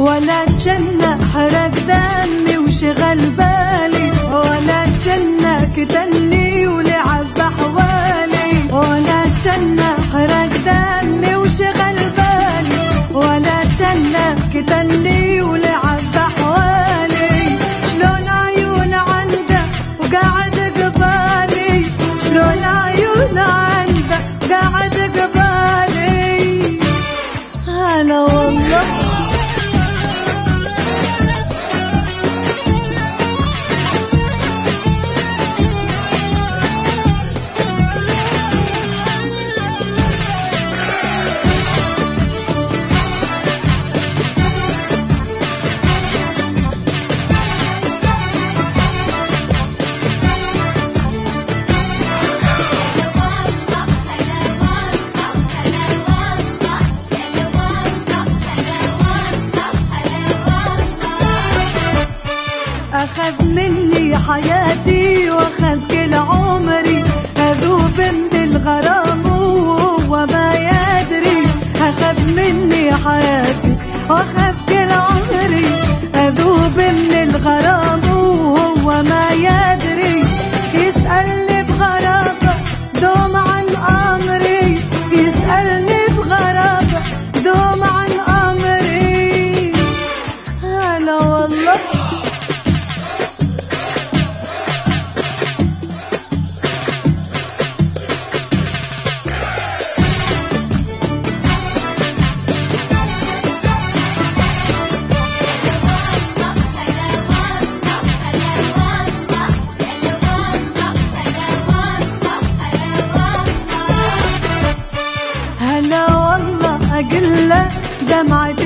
ولا جنة حرق دمي وشغل بالي، ولا جنة كتني ولعب بحوالي، ولا جنة حرق دمي وشغل بالي، ولا جنة كتني ولعب بحوالي. شلون عيون عنده وقاعد قبالي، شلون عيون عنده قاعد قبالي. هلا والله أخذ مني حياتي وأخذ كل عمري، أذوب من الغرام وهو ما يدري. أخذ مني حياتي وأخذ كل عمري، أذوب من الغرام وهو ما يدري. يسألني بغرابة دوم عن أمري، يسألني بغرابة دوم عن أمري. هلا والله أقول له دمعة